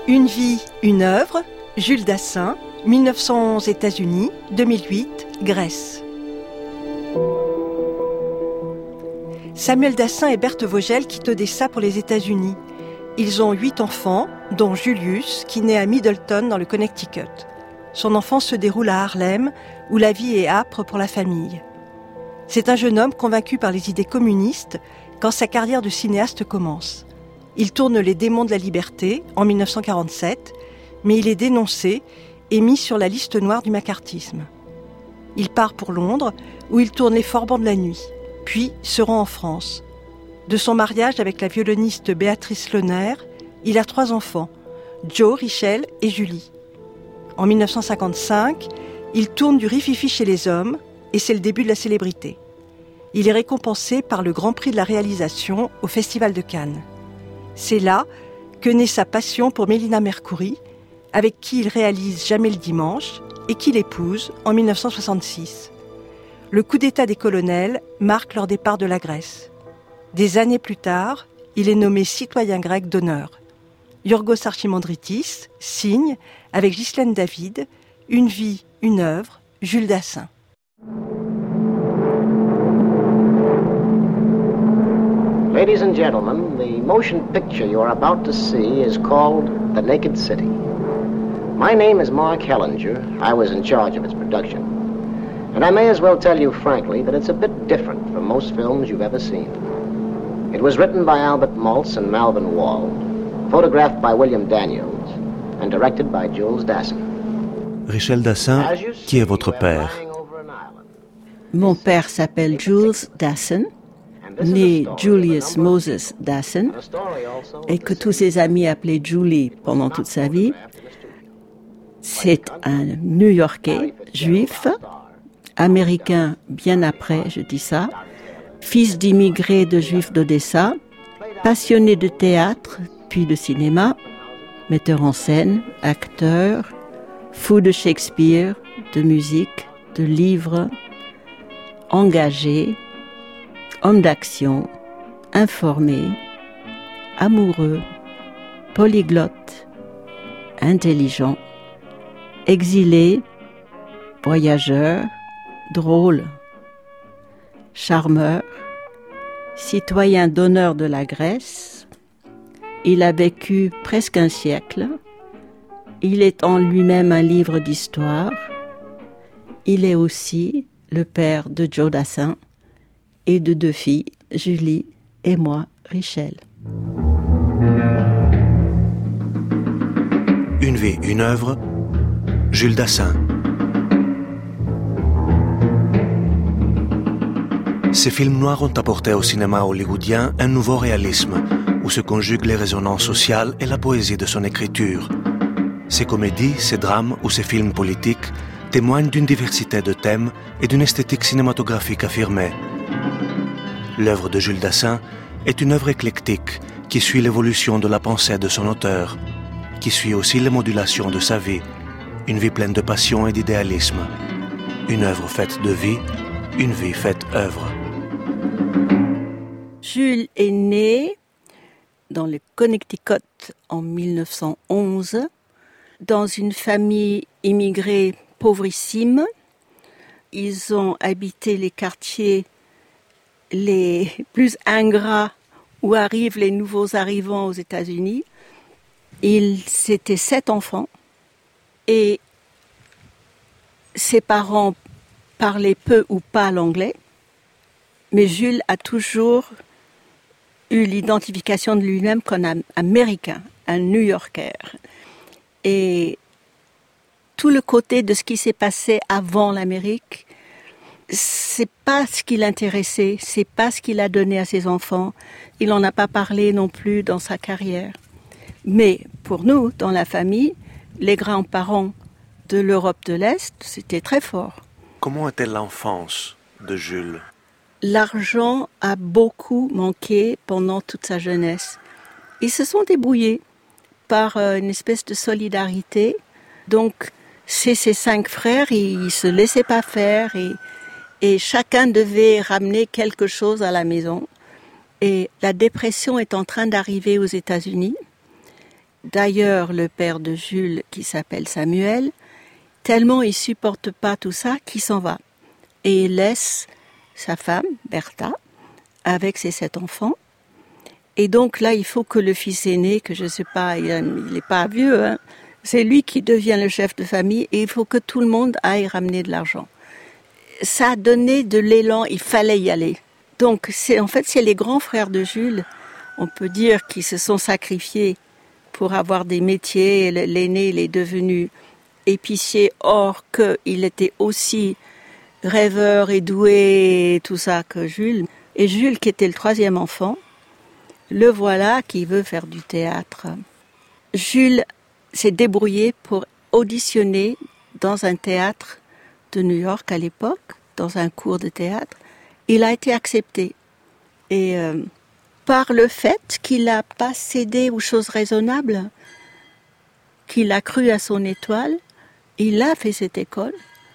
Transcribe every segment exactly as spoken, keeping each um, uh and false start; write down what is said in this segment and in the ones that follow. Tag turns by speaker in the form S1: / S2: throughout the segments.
S1: Une vie, une œuvre, Jules Dassin, mille neuf cent onze États-Unis, deux mille huit, Grèce. Samuel Dassin et Berthe Vogel quittent Odessa pour les États-Unis. Ils ont huit enfants, dont Julius, qui naît à Middleton dans le Connecticut. Son enfance se déroule à Harlem, où la vie est âpre pour la famille. C'est un jeune homme convaincu par les idées communistes quand sa carrière de cinéaste commence. Il tourne Les démons de la liberté en mille neuf cent quarante-sept, mais il est dénoncé et mis sur la liste noire du macartisme. Il part pour Londres, où il tourne Les Forbans de la nuit, puis se rend en France. De son mariage avec la violoniste Béatrice Lohner, il a trois enfants, Joe, Richel et Julie. En mille neuf cent cinquante-cinq, il tourne du Rififi chez les hommes et c'est le début de la célébrité. Il est récompensé par le Grand Prix de la réalisation au Festival de Cannes. C'est là que naît sa passion pour Mélina Mercouri, avec qui il réalise Jamais le dimanche et qu'il épouse en mille neuf cent soixante-six. Le coup d'État des colonels marque leur départ de la Grèce. Des années plus tard, il est nommé citoyen grec d'honneur. Yorgos Archimandritis signe, avec Ghislaine David, Une vie, une œuvre, Jules Dassin.
S2: Ladies and gentlemen, the motion picture you are about to see is called The Naked City. My name is Mark Hellinger. I was in charge of its production. And I may as well tell you frankly that it's a bit different from most films you've ever seen. It was written by Albert Maltz and Malvin Wald, photographed by William Daniels, and directed by Jules Dassin.
S3: Richel Dassin, qui est votre père?
S4: Mon père s'appelle Jules Dassin, né Julius Moses Dassin, et que tous ses amis appelaient Julie pendant toute sa vie. C'est un New-Yorkais, juif, américain bien après, je dis ça, fils d'immigrés de juifs d'Odessa, passionné de théâtre puis de cinéma, metteur en scène, acteur, fou de Shakespeare, de musique, de livres, engagé, homme d'action, informé, amoureux, polyglotte, intelligent, exilé, voyageur, drôle, charmeur, citoyen d'honneur de la Grèce. Il a vécu presque un siècle. Il est en lui-même un livre d'histoire. Il est aussi le père de Joe Dassin et de deux filles, Julie et moi, Richel.
S3: Une vie, une œuvre, Jules Dassin. Ces films noirs ont apporté au cinéma hollywoodien un nouveau réalisme, où se conjuguent les résonances sociales et la poésie de son écriture. Ces comédies, ces drames ou ces films politiques témoignent d'une diversité de thèmes et d'une esthétique cinématographique affirmée. L'œuvre de Jules Dassin est une œuvre éclectique qui suit l'évolution de la pensée de son auteur, qui suit aussi les modulations de sa vie, une vie pleine de passion et d'idéalisme. Une œuvre faite de vie, une vie faite œuvre.
S4: Jules est né dans le Connecticut en mille neuf cent onze, dans une famille immigrée pauvrissime. Ils ont habité les quartiers les plus ingrats où arrivent les nouveaux arrivants aux États-Unis. Ils étaient sept enfants et ses parents parlaient peu ou pas l'anglais, mais Jules a toujours eu l'identification de lui-même comme un Américain, un New-Yorker. Et tout le côté de ce qui s'est passé avant l'Amérique, c'est pas ce qui l'intéressait, c'est pas ce qu'il a donné à ses enfants. Il n'en a pas parlé non plus dans sa carrière. Mais pour nous, dans la famille, les grands-parents de l'Europe de l'Est, c'était très fort.
S3: Comment était l'enfance de Jules?
S4: L'argent a beaucoup manqué pendant toute sa jeunesse. Ils se sont débrouillés par une espèce de solidarité. Donc, c'est ses cinq frères, ils ne se laissaient pas faire et, et chacun devait ramener quelque chose à la maison. Et la dépression est en train d'arriver aux États-Unis. d'ailleurs le père de Jules, qui s'appelle Samuel, tellement il supporte pas tout ça qu'il s'en va. Et il laisse sa femme, Bertha, avec ses sept enfants. Et donc là, il faut que le fils aîné, que je ne sais pas, il n'est pas vieux, hein, c'est lui qui devient le chef de famille et il faut que tout le monde aille ramener de l'argent. Ça a donné de l'élan, il fallait y aller. Donc c'est, en fait, c'est les grands frères de Jules, on peut dire, qui se sont sacrifiés pour avoir des métiers. L'aîné, il est devenu épicier, or qu'il était aussi rêveur et doué et tout ça que Jules. Et Jules, qui était le troisième enfant, le voilà qui veut faire du théâtre. Jules s'est débrouillé pour auditionner dans un théâtre de New York à l'époque, dans un cours de théâtre. Il a été accepté. Et euh, par le fait qu'il n'a pas cédé aux choses raisonnables, qu'il a cru à son étoile, il a fait cette école.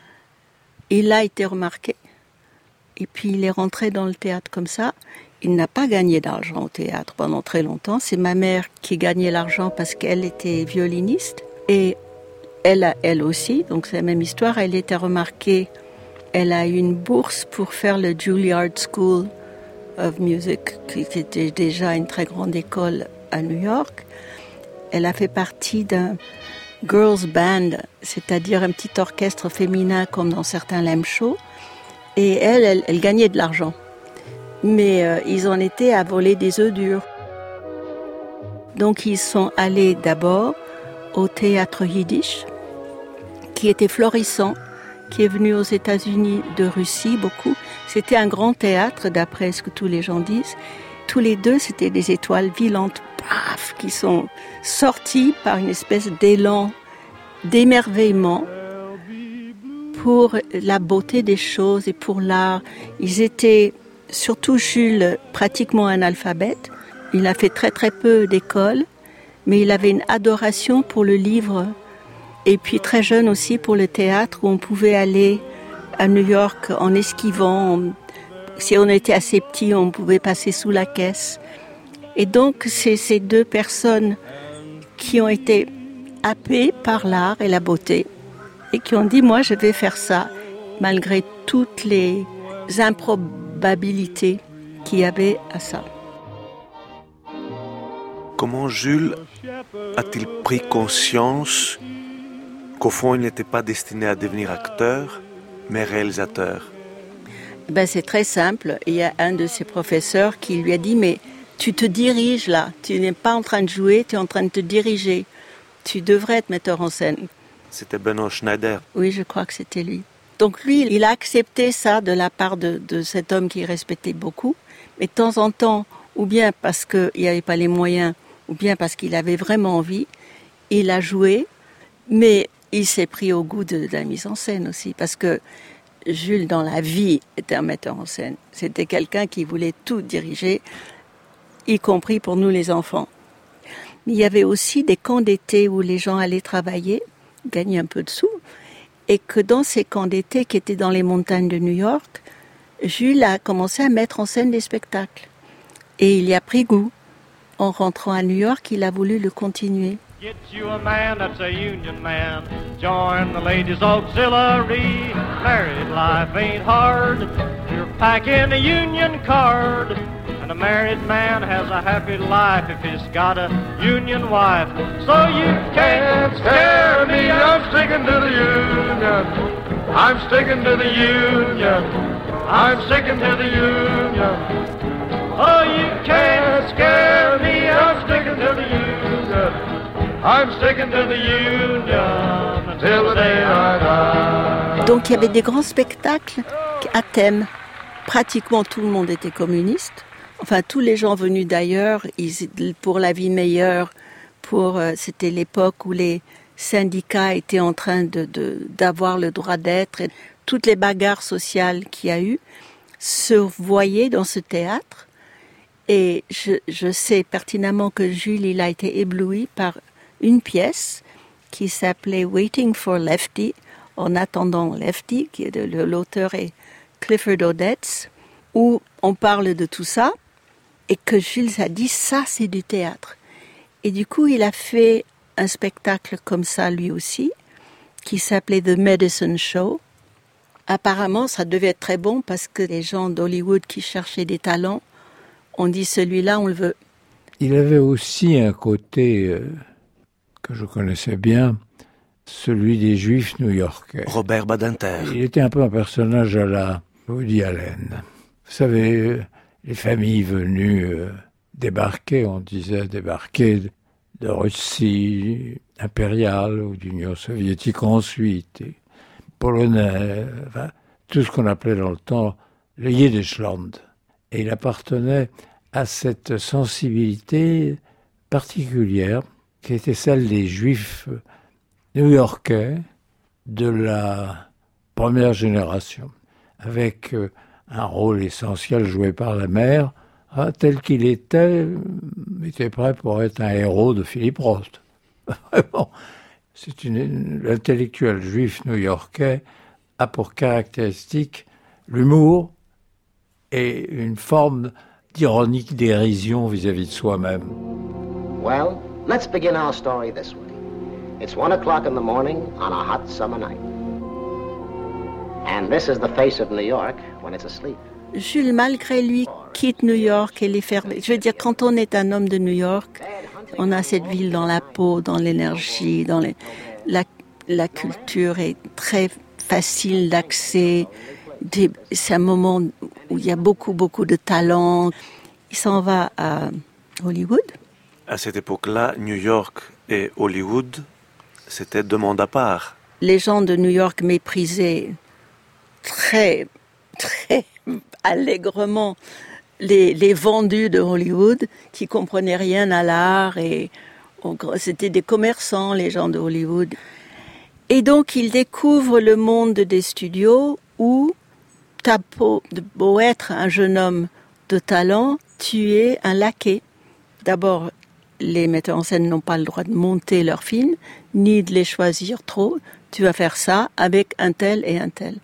S4: Il a été remarqué. Et puis il est rentré dans le théâtre comme ça. Il n'a pas gagné d'argent au théâtre pendant très longtemps. C'est ma mère qui gagnait l'argent parce qu'elle était violiniste. Et elle, a, elle aussi, donc c'est la même histoire, elle était remarquée. Elle a eu une bourse pour faire le Juilliard School of Music, qui était déjà une très grande école à New York. Elle a fait partie d'un girls band, c'est-à-dire un petit orchestre féminin comme dans certains Lem Show. Et elle, elle, elle gagnait de l'argent. Mais euh, ils en étaient à voler des œufs durs. Donc ils sont allés d'abord au théâtre yiddish, qui était florissant, qui est venu aux États-Unis de Russie beaucoup. C'était un grand théâtre, d'après ce que tous les gens disent. Tous les deux, c'était des étoiles vivantes, paf, qui sont sorties par une espèce d'élan, d'émerveillement pour la beauté des choses et pour l'art. Ils étaient, surtout Jules, pratiquement analphabète. Il a fait très très peu d'école, mais il avait une adoration pour le livre. Et puis très jeune aussi pour le théâtre, où on pouvait aller à New York en esquivant. On, si on était assez petit, on pouvait passer sous la caisse. Et donc, c'est ces deux personnes qui ont été happées par l'art et la beauté et qui ont dit, moi, je vais faire ça, malgré toutes les improbabilités qu'il y avait à ça.
S3: Comment Jules a-t-il pris conscience qu'au fond, il n'était pas destiné à devenir acteur, mais réalisateur?
S4: Ben, c'est très simple. Il y a un de ses professeurs qui lui a dit, mais tu te diriges là, tu n'es pas en train de jouer, tu es en train de te diriger. Tu devrais être metteur en scène.
S3: C'était Benoît Schneider.
S4: Oui, je crois que c'était lui. Donc lui, il a accepté ça de la part de, de cet homme qu'il respectait beaucoup. Mais de temps en temps, ou bien parce qu'il n'y avait pas les moyens, ou bien parce qu'il avait vraiment envie, il a joué, mais il s'est pris au goût de, de la mise en scène aussi. Parce que Jules, dans la vie, était un metteur en scène. C'était quelqu'un qui voulait tout diriger, y compris pour nous les enfants. Mais il y avait aussi des camps d'été où les gens allaient travailler, gagner un peu de sous, et que dans ces camps d'été qui étaient dans les montagnes de New York, Jules a commencé à mettre en scène des spectacles. Et il y a pris goût. En rentrant à New York, il a voulu le continuer.
S5: Get you a man that's a union man. Join the ladies' auxiliary. Married life ain't hard. You're packing a union card. And a married man has a happy life if he's got a union wife. So you can't scare me. I'm sticking to the union. I'm sticking to the union. I'm sticking to the union. Oh, you can't scare me. I'm sticking to the union. I'm sticking to the union until the day I die.
S4: Donc il y avait des grands spectacles à thème. Pratiquement tout le monde était communiste. Enfin, tous les gens venus d'ailleurs, ils, pour la vie meilleure, pour euh, c'était l'époque où les syndicats étaient en train de, de d'avoir le droit d'être. Et toutes les bagarres sociales qu'il y a eu se voyaient dans ce théâtre. Et je, je sais pertinemment que Jules, il a été ébloui par une pièce qui s'appelait Waiting for Lefty, en attendant Lefty, qui est de, l'auteur est Clifford Odets, où on parle de tout ça, et que Jules a dit, ça c'est du théâtre. Et du coup, il a fait un spectacle comme ça lui aussi, qui s'appelait The Medicine Show. Apparemment, ça devait être très bon parce que les gens d'Hollywood qui cherchaient des talents ont dit celui-là, on le veut.
S6: Il avait aussi un côté euh, que je connaissais bien, celui des Juifs new-yorkais.
S3: Robert Badinter.
S6: Il était un peu un personnage à la Woody Allen. Vous savez, les familles venues euh, débarquer, on disait débarquer de Russie impériale ou d'Union soviétique ensuite, et polonais, enfin, tout ce qu'on appelait dans le temps le Yiddishland. Et il appartenait à cette sensibilité particulière qui était celle des Juifs new-yorkais de la première génération, avec un rôle essentiel joué par la mère, hein, tel qu'il était, était prêt pour être un héros de Philip Roth. Vraiment, c'est une, l'intellectuel juif new-yorkais a pour caractéristique l'humour et une forme d'ironique dérision vis-à-vis de soi-même.
S2: Well, let's begin our story this way. It's one o'clock in the morning on a hot summer night. And this is the face of New York when it's asleep.
S4: Jules, malgré lui, quitte New York et les faire... Je veux dire, quand on est un homme de New York, on a cette ville dans la peau, dans l'énergie, dans les... La, la culture est très facile d'accès. Des... C'est un moment où il y a beaucoup, beaucoup de talent. Il s'en va à Hollywood.
S3: À cette époque-là, New York et Hollywood, c'était deux mondes à part.
S4: Les gens de New York méprisaient très, très allègrement les, les vendus de Hollywood qui comprenaient rien à l'art et c'était des commerçants, les gens de Hollywood. Et donc, ils découvrent le monde des studios où t'as beau, beau être un jeune homme de talent, tu es un laquais. D'abord, les metteurs en scène n'ont pas le droit de monter leurs films, ni de les choisir trop. Tu vas faire ça avec un tel et un tel.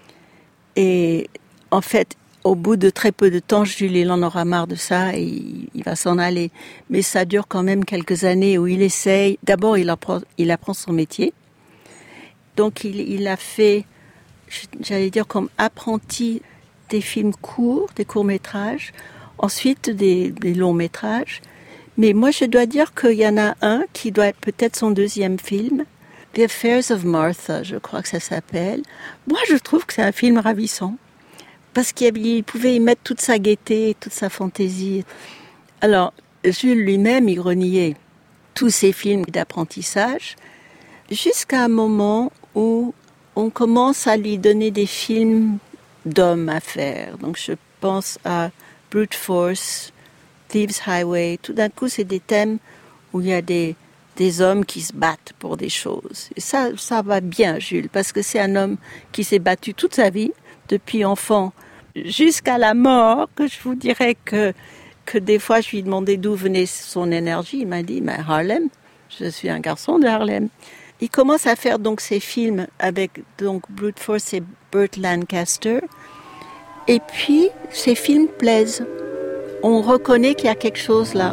S4: Et en fait, au bout de très peu de temps, Jules, il en aura marre de ça et il, il va s'en aller. Mais ça dure quand même quelques années où il essaye. D'abord, il apprend, il apprend son métier. Donc, il, il a fait, j'allais dire, comme apprenti des films courts, des courts-métrages, ensuite des, des longs-métrages. Mais moi, je dois dire qu'il y en a un qui doit être peut-être son deuxième film, The Affairs of Martha, je crois que ça s'appelle. Moi, je trouve que c'est un film ravissant, parce qu'il pouvait y mettre toute sa gaieté, toute sa fantaisie. Alors, Jules lui-même, il reniait tous ces films d'apprentissage, jusqu'à un moment où on commence à lui donner des films d'hommes à faire. Donc, je pense à Brute Force, Thieves Highway. Tout d'un coup, c'est des thèmes où il y a des, des hommes qui se battent pour des choses. Et ça, ça va bien, Jules, parce que c'est un homme qui s'est battu toute sa vie, depuis enfant jusqu'à la mort, que je vous dirais que, que des fois, je lui demandais d'où venait son énergie. Il m'a dit, mais Harlem, je suis un garçon de Harlem. Il commence à faire donc ses films avec donc Brute Force et Burt Lancaster. Et puis, ces films plaisent. On reconnaît qu'il y a quelque chose là.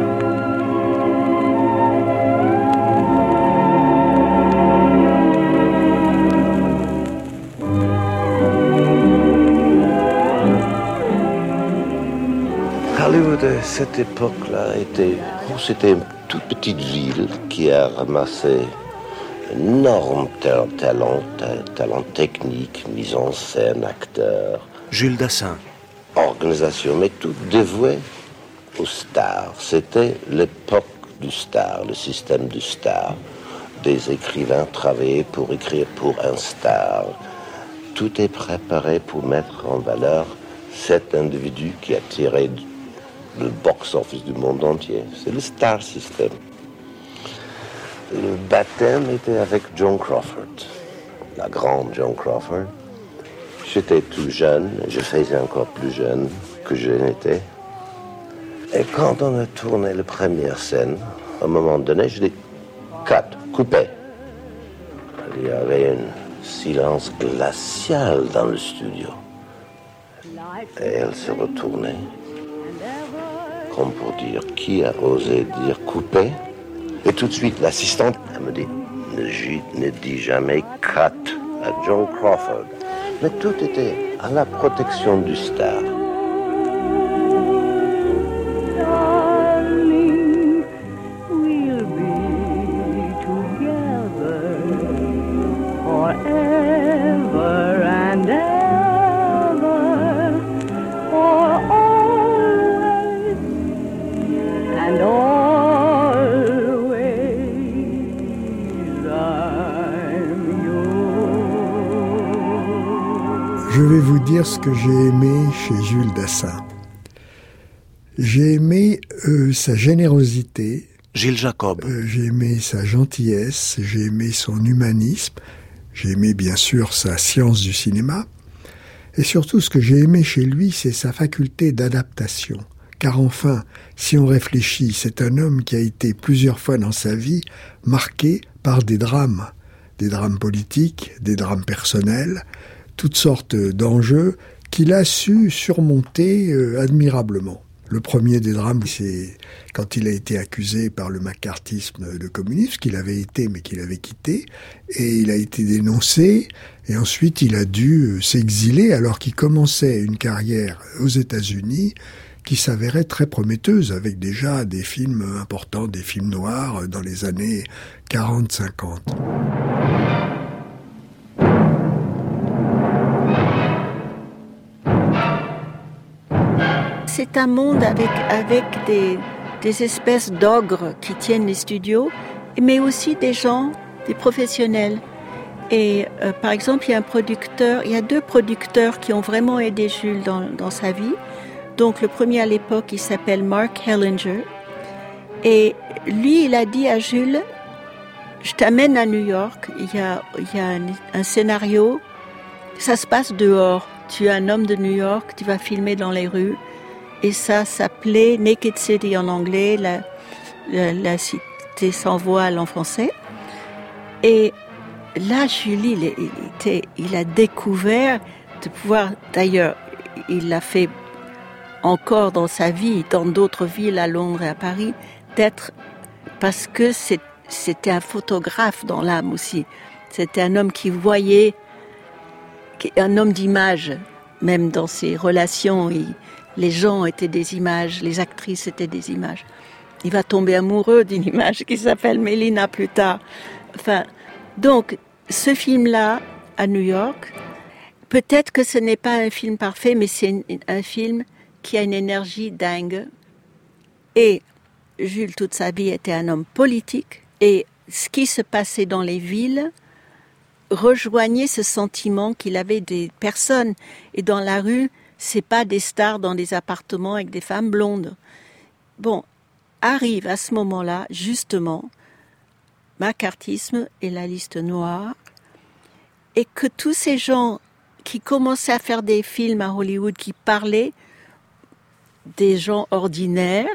S7: Hollywood, à cette époque-là, était, c'était une toute petite ville qui a ramassé énorme talent, talent technique, mise en scène, acteurs.
S3: Jules Dassin.
S7: Organisation, mais tout dévoué aux stars. C'était l'époque du star, le système du star. Des écrivains travaillaient pour écrire pour un star. Tout est préparé pour mettre en valeur cet individu qui a tiré le box-office du monde entier. C'est le star system. Le baptême était avec Joan Crawford, la grande Joan Crawford. J'étais tout jeune, je faisais encore plus jeune que je n'étais. Et quand on a tourné la première scène, à un moment donné, je dis « cut, coupé ». Il y avait un silence glacial dans le studio. Et elle se retournait. comme pour dire, qui a osé dire couper? Et tout de suite, l'assistante, elle me dit, ne, ne dis jamais cut à Joan Crawford. Mais tout était à la protection du star.
S8: Je vais vous dire ce que j'ai aimé chez Jules Dassin. J'ai aimé euh, sa générosité.
S3: Gilles Jacob.
S8: Euh, j'ai aimé sa gentillesse, j'ai aimé son humanisme, j'ai aimé bien sûr sa science du cinéma. Et surtout, ce que j'ai aimé chez lui, c'est sa faculté d'adaptation. Car enfin, si on réfléchit, c'est un homme qui a été plusieurs fois dans sa vie marqué par des drames. Des drames politiques, des drames personnels, toutes sortes d'enjeux qu'il a su surmonter euh, admirablement. Le premier des drames, c'est quand il a été accusé par le macartisme de communisme, qu'il avait été mais qu'il avait quitté, et il a été dénoncé, et ensuite il a dû s'exiler alors qu'il commençait une carrière aux États-Unis qui s'avérait très prometteuse, avec déjà des films importants, des films noirs dans les années quarante cinquante.
S4: C'est un monde avec, avec des, des espèces d'ogres qui tiennent les studios, mais aussi des gens, des professionnels. Et euh, par exemple, il y a un producteur, il y a deux producteurs qui ont vraiment aidé Jules dans, dans sa vie. Donc le premier à l'époque, il s'appelle Mark Hellinger. Et lui, il a dit à Jules, je t'amène à New York, il y a, il y a un, un scénario, ça se passe dehors. Tu es un homme de New York, tu vas filmer dans les rues. Et ça s'appelait Naked City en anglais, la, la, la cité sans voile en français. Et là, Julie, il, il, était, il a découvert de pouvoir, d'ailleurs, il l'a fait encore dans sa vie, dans d'autres villes, à Londres et à Paris, d'être, parce que c'est, c'était un photographe dans l'âme aussi. C'était un homme qui voyait, un homme d'image, même dans ses relations, il, les gens étaient des images, les actrices étaient des images. Il va tomber amoureux d'une image qui s'appelle Mélina plus tard. Enfin, donc, ce film-là, à New York, peut-être que ce n'est pas un film parfait, mais c'est un film qui a une énergie dingue. Et Jules, toute sa vie, était un homme politique. Et ce qui se passait dans les villes rejoignait ce sentiment qu'il avait des personnes. Et dans la rue, c'est pas des stars dans des appartements avec des femmes blondes. Bon, arrive à ce moment-là, justement, macartisme et la liste noire, et que tous ces gens qui commençaient à faire des films à Hollywood, qui parlaient des gens ordinaires,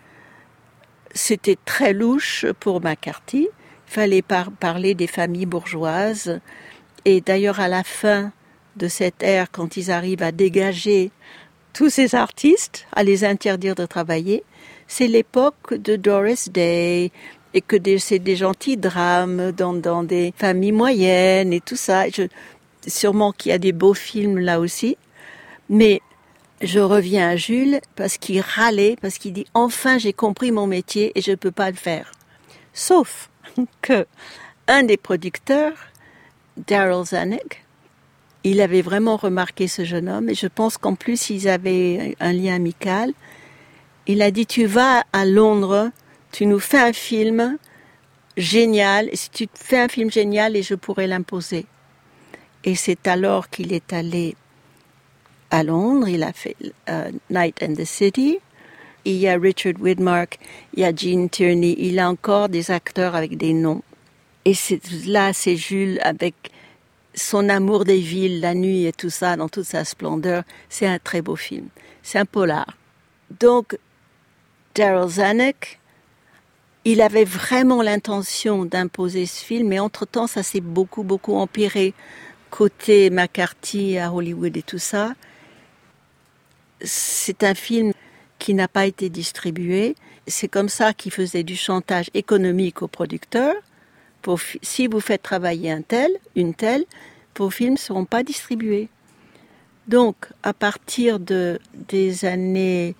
S4: c'était très louche pour McCarthy. Il fallait par- parler des familles bourgeoises. Et d'ailleurs, à la fin de cette ère, quand ils arrivent à dégager tous ces artistes, à les interdire de travailler, c'est l'époque de Doris Day, et que des, c'est des gentils drames dans, dans des familles moyennes et tout ça. Je, sûrement qu'il y a des beaux films là aussi, mais je reviens à Jules parce qu'il râlait, parce qu'il dit « Enfin, j'ai compris mon métier et je ne peux pas le faire. » Sauf que un des producteurs, Darryl Zanuck, il avait vraiment remarqué ce jeune homme, et je pense qu'en plus, ils avaient un lien amical. Il a dit « Tu vas à Londres, tu nous fais un film génial, et si tu fais un film génial, et je pourrais l'imposer. » Et c'est alors qu'il est allé à Londres, il a fait uh, Night and the City. Il y a Richard Widmark, il y a Gene Tierney, il a encore des acteurs avec des noms. Et c'est, là, c'est Jules avec son amour des villes, la nuit et tout ça, dans toute sa splendeur. C'est un très beau film. C'est un polar. Donc, Darryl Zanuck, il avait vraiment l'intention d'imposer ce film, mais entre-temps, ça s'est beaucoup, beaucoup empiré. Côté McCarthy à Hollywood et tout ça. C'est un film qui n'a pas été distribué. C'est comme ça qu'il faisait du chantage économique aux producteurs. Pour, si vous faites travailler un tel, une telle, vos films ne seront pas distribués. Donc, à partir de, des années,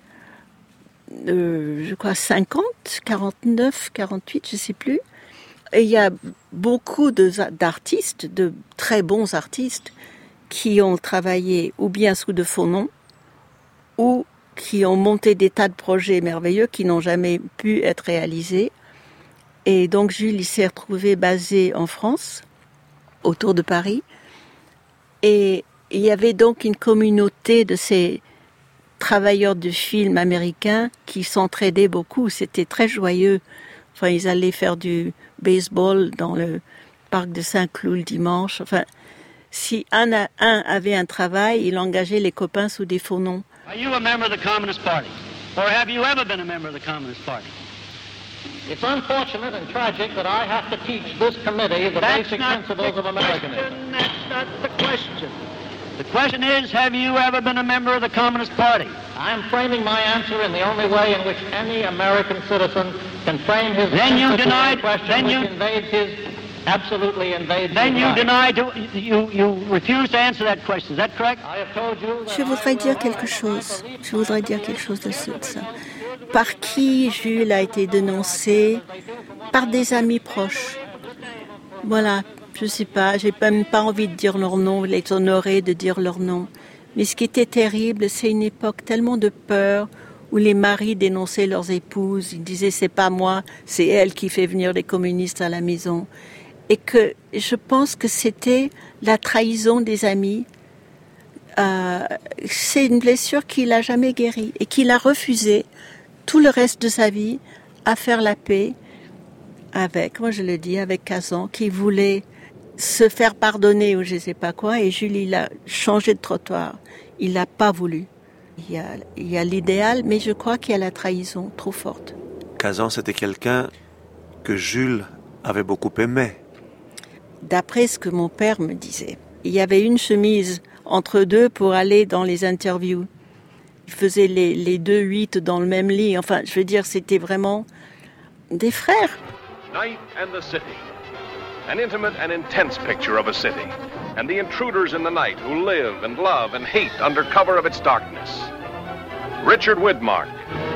S4: euh, je crois, cinquante, quarante-neuf, quarante-huit, je ne sais plus, et il y a beaucoup de, d'artistes, de très bons artistes, qui ont travaillé ou bien sous de faux noms, ou qui ont monté des tas de projets merveilleux qui n'ont jamais pu être réalisés. Et donc Jules, il s'est retrouvé basé en France, autour de Paris. Et il y avait donc une communauté de ces travailleurs de films américains qui s'entraidaient beaucoup. C'était très joyeux. Enfin, ils allaient faire du baseball dans le parc de Saint-Cloud le dimanche. Enfin, si un, a, un avait un travail, il engageait les copains sous des faux noms.
S9: Are you a member of the Communist Party? Or have you ever been a member of the Communist Party?
S2: It's unfortunate and tragic that I have to teach this committee the
S9: That's
S2: basic
S9: not
S2: principles
S9: the
S2: of Americanism.
S9: question. That's not the question. The question is, have you ever been a member of the Communist Party?
S2: I'm framing my answer in the only way in which any American citizen can frame his
S9: Then you
S2: answer to
S9: denied-
S2: a question
S9: then
S2: which
S9: you-
S2: invades his, absolutely invades
S9: Then
S2: his
S9: you
S2: life.
S9: deny to, you you refuse to answer that question. Is that correct?
S2: I have told you that
S4: Je
S2: I
S4: voudrais
S2: will
S4: dire
S2: not
S4: quelque
S2: and
S4: chose.
S2: I believe
S4: Je voudrais dire quelque chose de ce- de ça. Par qui Jules a été dénoncé? Par des amis proches. Voilà, je sais pas, j'ai même pas envie de dire leur nom, les honorer de dire leur nom. Mais ce qui était terrible, c'est une époque tellement de peur où les maris dénonçaient leurs épouses. Ils disaient c'est pas moi, c'est elle qui fait venir les communistes à la maison. Et que je pense que c'était la trahison des amis. Euh, c'est une blessure qu'il a jamais guérie et qu'il a refusé tout le reste de sa vie à faire la paix avec, moi je le dis, avec Kazan, qui voulait se faire pardonner ou je sais pas quoi, et Jules, il a changé de trottoir. Il n'a pas voulu. Il y a, il y a l'idéal, mais je crois qu'il y a la trahison trop forte.
S3: Kazan, c'était quelqu'un que Jules avait beaucoup aimé.
S4: D'après ce que mon père me disait, il y avait une chemise entre deux pour aller dans les interviews. Ils faisaient les, les deux huit dans le même lit. Enfin, je veux dire, c'était vraiment des frères.
S10: Night and the city. An intimate and intense picture of a city, and the intruders in the night who live and love and hate under cover of its darkness. Richard Widmark.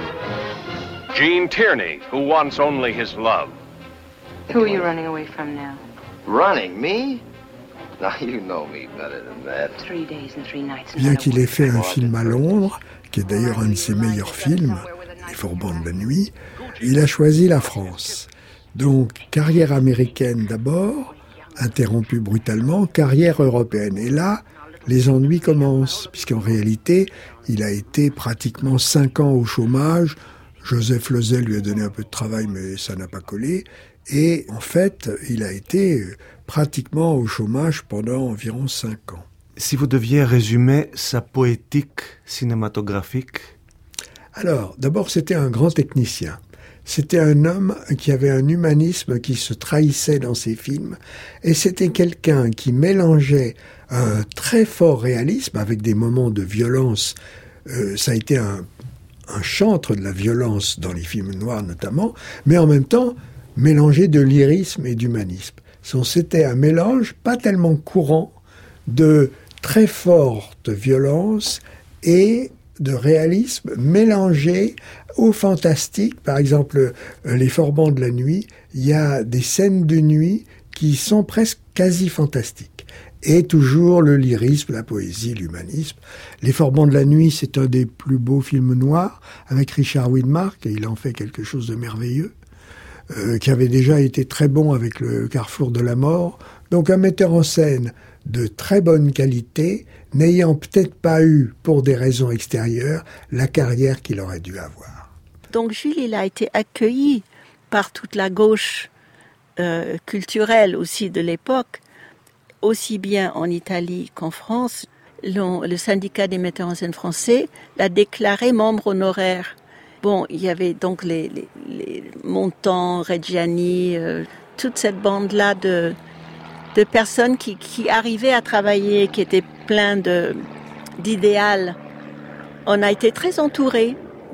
S10: Gene Tierney, who wants only his love.
S11: Who are you running away from now?
S7: Running, me? Now you know me better than that.
S11: Three days and three nights.
S8: Bien qu'il ait fait un film à Londres, qui est d'ailleurs un de ses meilleurs films, Les Forbans de la nuit, il a choisi la France. Donc, carrière américaine d'abord, interrompue brutalement, carrière européenne. Et là, les ennuis commencent, puisqu'en réalité, il a été pratiquement cinq ans au chômage. Joseph Lozay lui a donné un peu de travail, mais ça n'a pas collé. Et en fait, il a été pratiquement au chômage pendant environ cinq ans.
S3: Si vous deviez résumer sa poétique cinématographique?
S8: Alors, d'abord, c'était un grand technicien. C'était un homme qui avait un humanisme qui se trahissait dans ses films, et c'était quelqu'un qui mélangeait un très fort réalisme avec des moments de violence. Euh, ça a été un, un chantre de la violence dans les films noirs notamment, mais en même temps mélangé de lyrisme et d'humanisme. C'était un mélange pas tellement courant de très forte violence et de réalisme mélangé au fantastique. Par exemple, Les Forbans de la nuit, il y a des scènes de nuit qui sont presque quasi fantastiques. Et toujours le lyrisme, la poésie, l'humanisme. Les Forbans de la nuit, c'est un des plus beaux films noirs avec Richard Widmark, et il en fait quelque chose de merveilleux, euh, qui avait déjà été très bon avec Le Carrefour de la mort. Donc un metteur en scène de très bonne qualité, n'ayant peut-être pas eu, pour des raisons extérieures, la carrière qu'il aurait dû avoir.
S4: Donc Jules, il a été accueilli par toute la gauche euh, culturelle aussi de l'époque, aussi bien en Italie qu'en France. Le, le syndicat des metteurs en scène français l'a déclaré membre honoraire. Bon, il y avait donc les, les, les Montand, Reggiani, euh, toute cette bande-là de... de personnes qui, qui arrivaient à travailler, qui étaient pleins de, d'idéal. On a été très entourés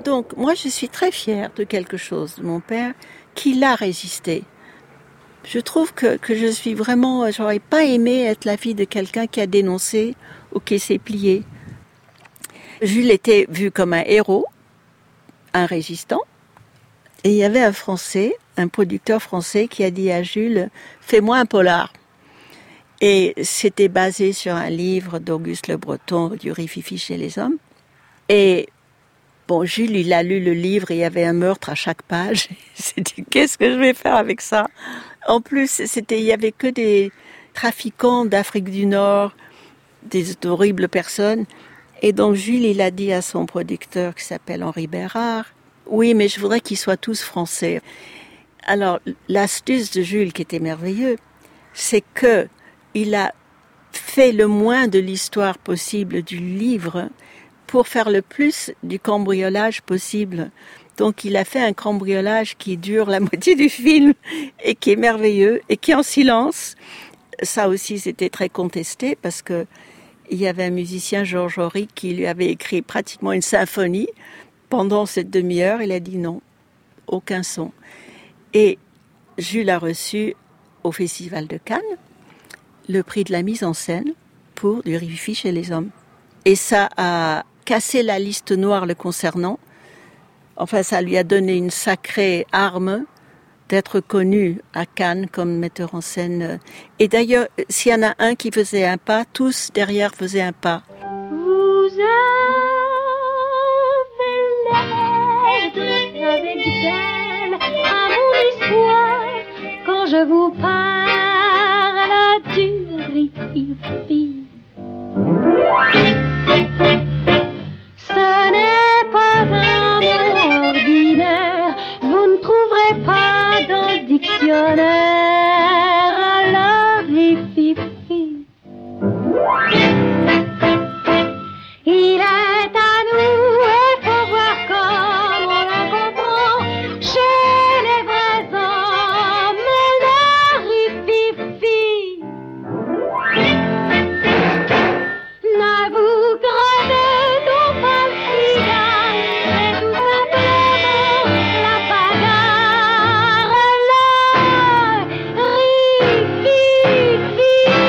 S4: Donc, moi, je suis très fière de quelque chose de mon père qui l'a résisté. Je trouve que, que je suis vraiment... J'aurais pas aimé être la fille de quelqu'un qui a dénoncé ou qui s'est plié. Jules était vu comme un héros, un résistant. Et il y avait un Français, un producteur français qui a dit à Jules « Fais-moi un polar ». Et c'était basé sur un livre d'Auguste Le Breton, du Rififi chez les hommes. Et bon, Jules, il a lu le livre et il y avait un meurtre à chaque page. Il s'est dit, qu'est-ce que je vais faire avec ça? En plus, c'était, il y avait que des trafiquants d'Afrique du Nord, des horribles personnes. Et donc, Jules, il a dit à son producteur, qui s'appelle Henri Bérard, oui, mais je voudrais qu'ils soient tous français. Alors, l'astuce de Jules, qui était merveilleux, c'est que il a fait le moins de l'histoire possible du livre pour faire le plus du cambriolage possible. Donc il a fait un cambriolage qui dure la moitié du film et qui est merveilleux et qui est en silence. Ça aussi c'était très contesté parce que il y avait un musicien, Georges Auric, qui lui avait écrit pratiquement une symphonie. Pendant cette demi-heure, il a dit non, aucun son. Et Jules a reçu au Festival de Cannes le prix de la mise en scène pour du Rififi chez les hommes. Et ça a cassé la liste noire le concernant. Enfin, ça lui a donné une sacrée arme d'être connu à Cannes comme metteur en scène. Et d'ailleurs, s'il y en a un qui faisait un pas, tous derrière faisaient un pas.
S12: Vous avez l'air avec d'elle à mon histoire quand je vous parle du Rififi. Ce n'est pas un mot ordinaire, vous ne trouverez pas dans le dictionnaire le Rififi. Il est à nous et faut voir comme on le comprend chez les vrais hommes, le Rififi. Ne vous gravez donc pas le sida, c'est tout simplement la bagarre, le Rififi.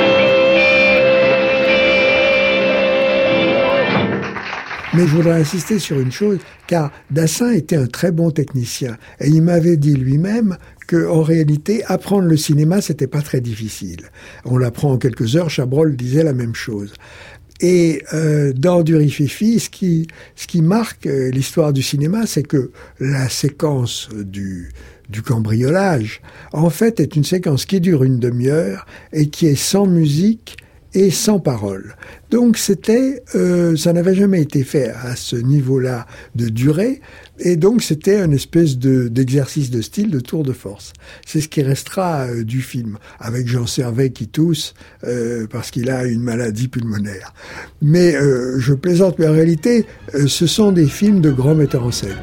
S8: Mais je voudrais insister sur une chose, car Dassin était un très bon technicien. Et il m'avait dit lui-même qu'en réalité, apprendre le cinéma, c'était pas très difficile. On l'apprend en quelques heures, Chabrol disait la même chose. Et euh, dans du Rififi, ce qui, ce qui marque euh, l'histoire du cinéma, c'est que la séquence du, du cambriolage, en fait, est une séquence qui dure une demi-heure et qui est sans musique et sans parole. Donc c'était, euh, ça n'avait jamais été fait à ce niveau-là de durée, et donc c'était une espèce de, d'exercice de style, de tour de force. C'est ce qui restera euh, du film, avec Jean Servet qui tousse euh, parce qu'il a une maladie pulmonaire. Mais euh, je plaisante, mais en réalité, euh, ce sont des films de grands metteurs en scène.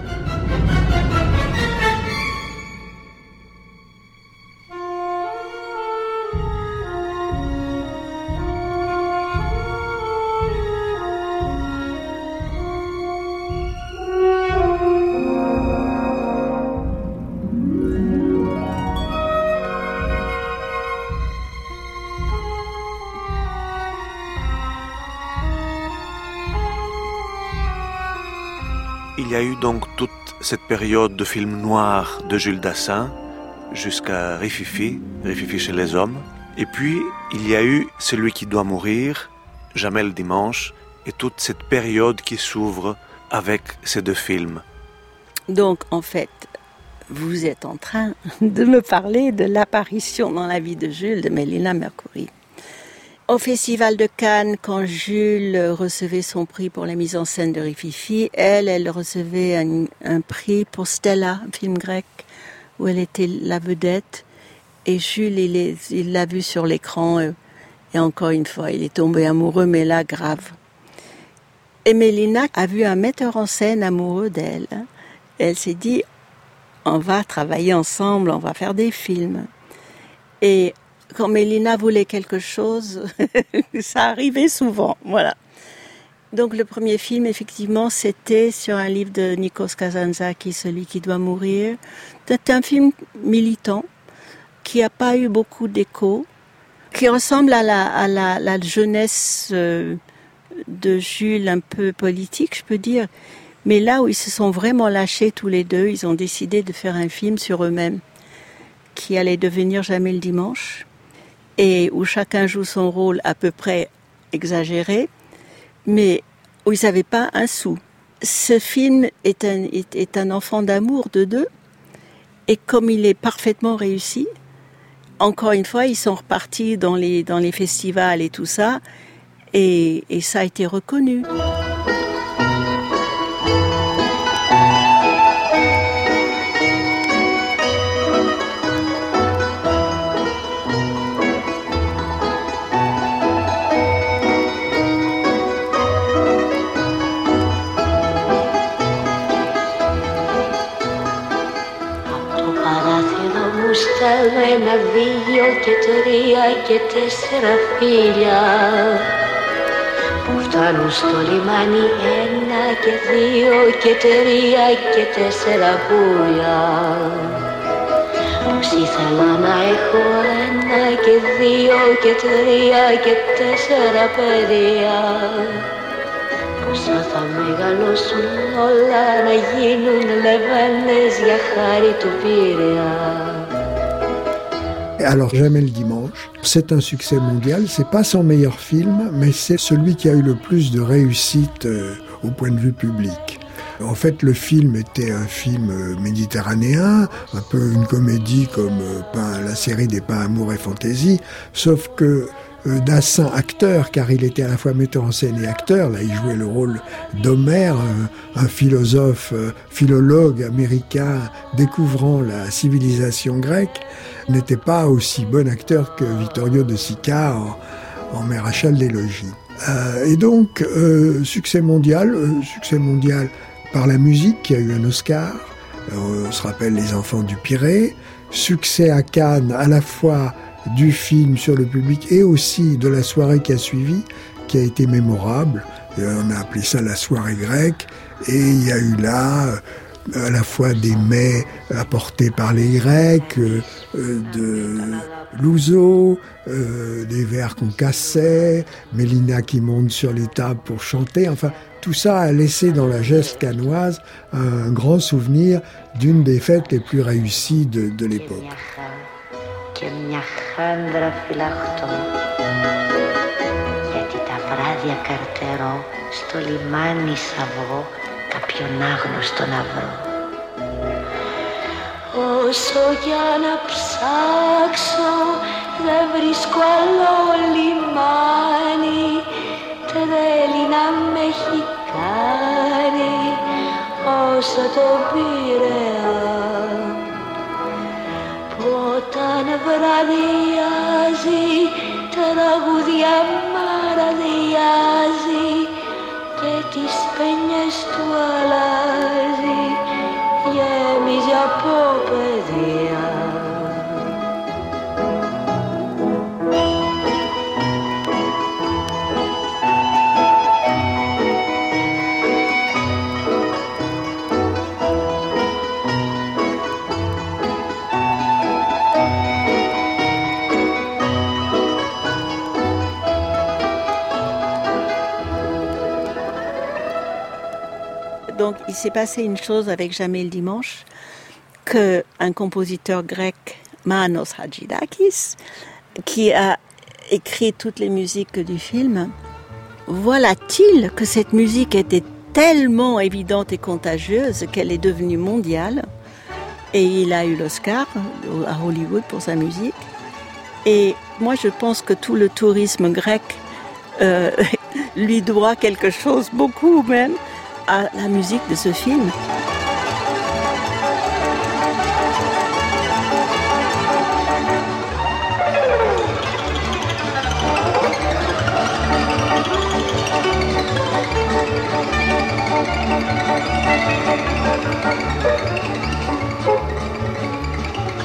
S3: Il y a eu donc toute cette période de films noirs de Jules Dassin jusqu'à Rififi, Rififi chez les hommes. Et puis, il y a eu Celui qui doit mourir, Jamais le dimanche, et toute cette période qui s'ouvre avec ces deux films.
S4: Donc, en fait, vous êtes en train de me parler de l'apparition dans la vie de Jules de Mélina Mercouri. Au Festival de Cannes, quand Jules recevait son prix pour la mise en scène de Rififi, elle, elle recevait un, un prix pour Stella, un film grec, où elle était la vedette. Et Jules, il, est, il l'a vu sur l'écran, et, et encore une fois, il est tombé amoureux, mais là, grave. Et Mélina a vu un metteur en scène amoureux d'elle. Elle s'est dit, on va travailler ensemble, on va faire des films. Et quand Mélina voulait quelque chose, ça arrivait souvent, voilà. Donc le premier film, effectivement, c'était sur un livre de Nikos Kazantzakis, Celui qui doit mourir. C'est un film militant qui n'a pas eu beaucoup d'écho, qui ressemble à la, à la, la jeunesse euh, de Jules, un peu politique, je peux dire. Mais là où ils se sont vraiment lâchés tous les deux, ils ont décidé de faire un film sur eux-mêmes, qui allait devenir Jamais le dimanche, et où chacun joue son rôle à peu près exagéré, mais où ils n'avaient pas un sou. Ce film est un, est, est un enfant d'amour de deux, et comme il est parfaitement réussi, encore une fois, ils sont repartis dans les, dans les festivals et tout ça, et, et ça a été reconnu.
S12: Στέλνω ένα, δύο και τρία και τέσσερα φίλια που φτάνουν στο λιμάνι. Ένα και δύο και τρία και τέσσερα πουλιά. Πως ήθελα να έχω ένα και δύο και τρία και τέσσερα παιδιά. Πόσα θα μεγαλώσουν όλα να γίνουν λεβένες για χάρη του Πειραιά.
S8: Alors Jamais le dimanche, c'est un succès mondial, c'est pas son meilleur film, mais c'est celui qui a eu le plus de réussite euh, au point de vue public. En fait, le film était un film euh, méditerranéen, un peu une comédie comme euh, Pain, la série des Pain, Amour et Fantaisie, sauf que euh, Dassin, acteur, car il était à la fois metteur en scène et acteur, là il jouait le rôle d'Homère, un, un philosophe, euh, philologue américain découvrant la civilisation grecque, n'était pas aussi bon acteur que Vittorio De Sica en, en Maréchal des Logis. Euh, et donc, euh, succès mondial, euh, succès mondial par la musique qui a eu un Oscar, euh, on se rappelle Les Enfants du Pirée, succès à Cannes à la fois du film sur le public et aussi de la soirée qui a suivi, qui a été mémorable. Et on a appelé ça la soirée grecque, et il y a eu là à la fois des mets apportés par les Grecs, euh, de l'ouzo, euh, des verres qu'on cassait, Mélina qui monte sur les tables pour chanter, enfin tout ça a laissé dans la geste cannoise un grand souvenir d'une des fêtes les plus réussies de, de l'époque.
S12: Κάποιον άγνωστο να βρω. Όσο για να ψάξω δεν βρίσκω άλλο λιμάνι, τρέλει να με έχει κάνει όσο το Πειραιά. Που όταν βραδιάζει τραγούδια μαραδιάζει και τις παινιές του αλλάζει, γέμιζε από παιδεία.
S4: Donc, il s'est passé une chose avec Jamais le dimanche, qu'un compositeur grec, Manos Hadjidakis, qui a écrit toutes les musiques du film, voilà-t-il que cette musique était tellement évidente et contagieuse qu'elle est devenue mondiale, et il a eu l'Oscar à Hollywood pour sa musique. Et moi, je pense que tout le tourisme grec euh, lui doit quelque chose, beaucoup même, à la musique de ce film.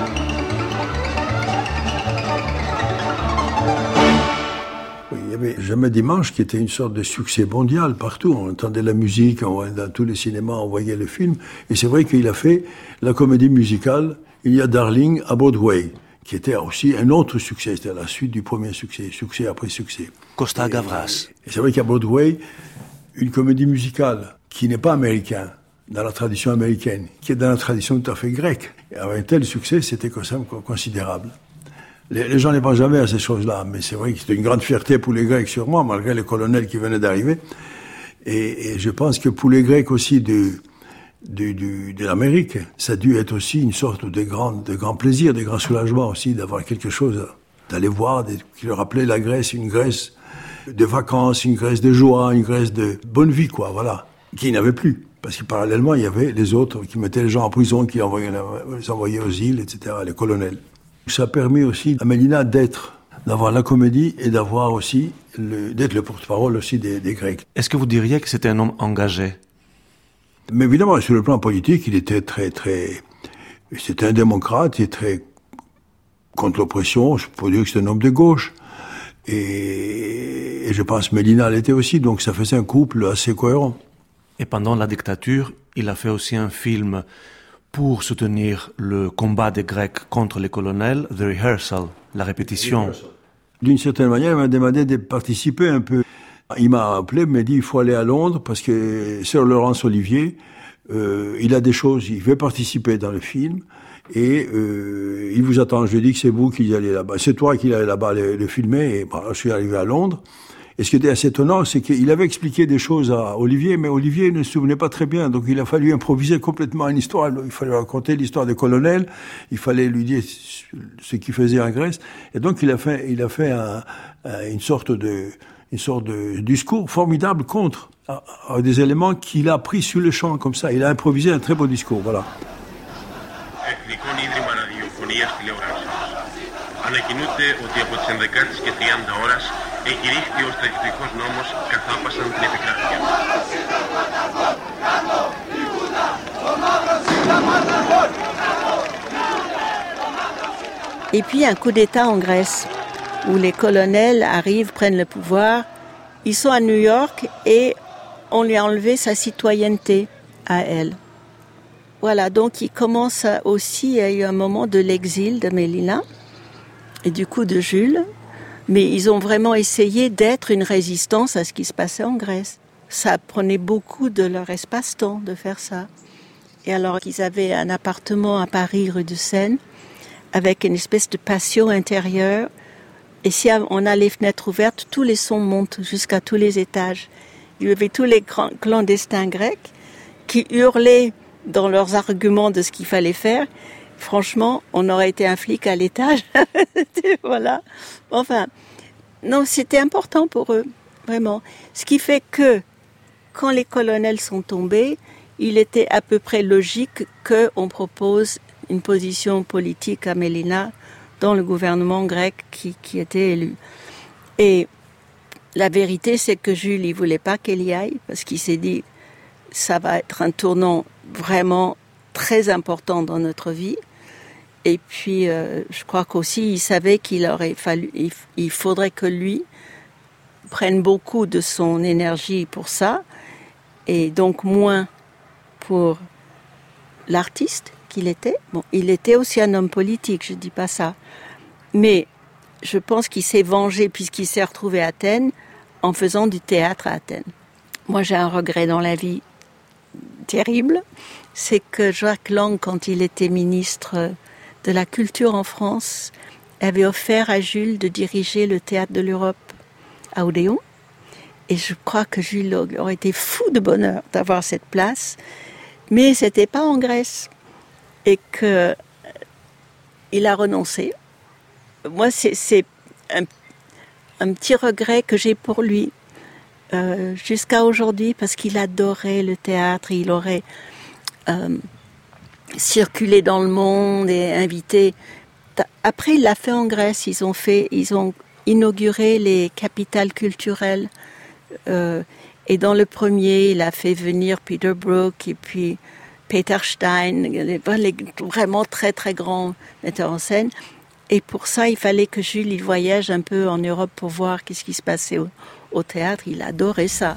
S13: Jamais Jamais Dimanche, qui était une sorte de succès mondial partout. On entendait la musique, on, dans tous les cinémas, on voyait le film. Et c'est vrai qu'il a fait la comédie musicale Il y a Darling à Broadway, qui était aussi un autre succès. C'était la suite du premier succès, succès après succès.
S3: Costa Gavras.
S13: Et, et c'est vrai qu'à Broadway, une comédie musicale qui n'est pas américaine, dans la tradition américaine, qui est dans la tradition tout à fait grecque, et avec un tel succès, c'était quand même considérable. Les, les gens ne pensent jamais à ces choses-là, mais c'est vrai que c'était une grande fierté pour les Grecs sûrement, malgré les colonels qui venaient d'arriver. Et, et je pense que pour les Grecs aussi du, du, du, de l'Amérique, ça a dû être aussi une sorte de grand, de grand plaisir, de grand soulagement aussi, d'avoir quelque chose, d'aller voir, de, qui leur rappelait la Grèce, une Grèce de vacances, une Grèce de joie, une Grèce de bonne vie, quoi, voilà, qui n'avait plus. Parce que parallèlement, il y avait les autres qui mettaient les gens en prison, qui envoyaient, les envoyaient aux îles, et cetera, les colonels. Ça a permis aussi à Mélina d'être, d'avoir la comédie et d'avoir aussi, le, d'être le porte-parole aussi des, des Grecs.
S3: Est-ce que vous diriez que c'était un homme engagé?
S13: Mais évidemment, sur le plan politique, il était très, très... C'était un démocrate, il était très contre l'oppression, je peux dire que c'est un homme de gauche. Et, et je pense que Mélina l'était aussi, donc ça faisait un couple assez cohérent.
S3: Et pendant la dictature, il a fait aussi un film pour soutenir le combat des Grecs contre les colonels, The Rehearsal, la répétition.
S13: D'une certaine manière, il m'a demandé de participer un peu. Il m'a appelé, il m'a dit il faut aller à Londres parce que Sir Laurence Olivier, euh, il a des choses, il veut participer dans le film et euh, il vous attend. Je lui ai dit que c'est vous qui y allez là-bas. C'est toi qui allez là-bas le, le filmer. Et bah, je suis arrivé à Londres. Et ce qui était assez étonnant, c'est qu'il avait expliqué des choses à Olivier, mais Olivier ne se souvenait pas très bien. Donc il a fallu improviser complètement une histoire. Il fallait raconter l'histoire des colonels. Il fallait lui dire ce qu'il faisait en Grèce. Et donc il a fait, il a fait un, un, une sorte de, une sorte de discours formidable contre, à, à des éléments qu'il a pris sur le champ comme ça. Il a improvisé un très beau discours. Voilà.
S14: Ανακοινούται ότι από τις ενδεκά και τριάντα ώρας εκηρύχθη ο στρατιωτικός νόμος καθάπασαν την επικράτεια.
S4: Et puis un coup d'État en Grèce, où les colonels arrivent, prennent le pouvoir. Ils sont à New York et on lui a enlevé sa citoyenneté à elle. Voilà, donc il commence aussi, il y a eu un moment de l'exil de Mélina et du coup de Jules, mais ils ont vraiment essayé d'être une résistance à ce qui se passait en Grèce. Ça prenait beaucoup de leur espace-temps de faire ça. Et alors qu'ils avaient un appartement à Paris, rue de Seine, avec une espèce de patio intérieur, et si on a les fenêtres ouvertes, tous les sons montent jusqu'à tous les étages. Il y avait tous les clandestins grecs qui hurlaient dans leurs arguments de ce qu'il fallait faire. Franchement, on aurait été un flic à l'étage. Voilà. Enfin, non, c'était important pour eux, vraiment. Ce qui fait que, quand les colonels sont tombés, il était à peu près logique qu'on propose une position politique à Mélina dans le gouvernement grec qui, qui était élu. Et la vérité, c'est que Jules, il voulait pas qu'elle y aille, parce qu'il s'est dit, ça va être un tournant vraiment très important dans notre vie. Et puis, euh, je crois qu'aussi, il savait qu'il aurait fallu, il, il faudrait que lui prenne beaucoup de son énergie pour ça, et donc moins pour l'artiste qu'il était. Bon, il était aussi un homme politique, je dis pas ça. Mais je pense qu'il s'est vengé puisqu'il s'est retrouvé à Athènes en faisant du théâtre à Athènes. Moi, j'ai un regret dans la vie terrible, c'est que Jacques Lang, quand il était ministre de la Culture en France, avait offert à Jules de diriger le Théâtre de l'Europe à Odéon. Et je crois que Jules aurait été fou de bonheur d'avoir cette place, mais c'était pas en Grèce. Et que il a renoncé. Moi, c'est, c'est un, un petit regret que j'ai pour lui. Euh, jusqu'à aujourd'hui, parce qu'il adorait le théâtre, il aurait euh, circulé dans le monde et invité. Après, il l'a fait en Grèce. Ils ont fait, ils ont inauguré les capitales culturelles. Euh, et dans le premier, il a fait venir Peter Brook et puis Peter Stein, les, les vraiment très très grands metteurs en scène. Et pour ça, il fallait que Jules il voyage un peu en Europe pour voir qu'est-ce qui se passait au théâtre, il adorait ça.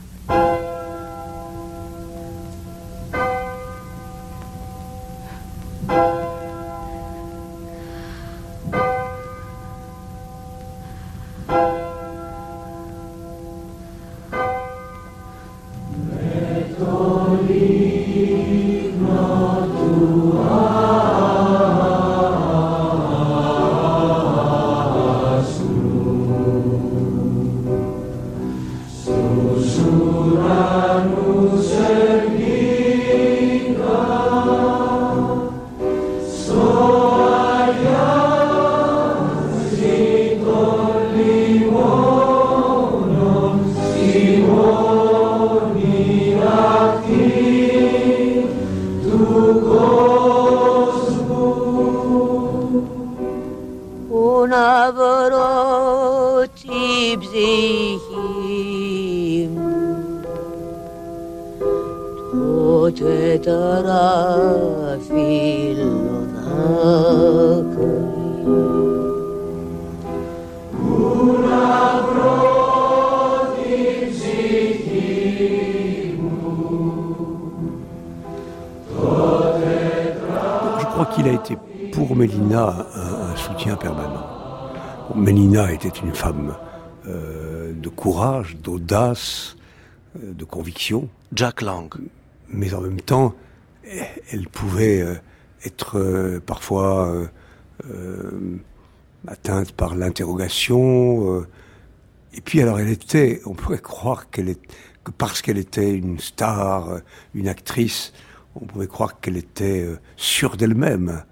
S15: qu'il a été pour Mélina un, un soutien permanent. Bon, Mélina était une femme euh, de courage, d'audace, euh, de conviction.
S3: Jack Lang.
S15: Mais en même temps, elle pouvait euh, être euh, parfois euh, euh, atteinte par l'interrogation. Euh, et puis alors elle était, on pourrait croire qu'elle est, que parce qu'elle était une star, une actrice, on pouvait croire qu'elle était euh, sûre d'elle-même.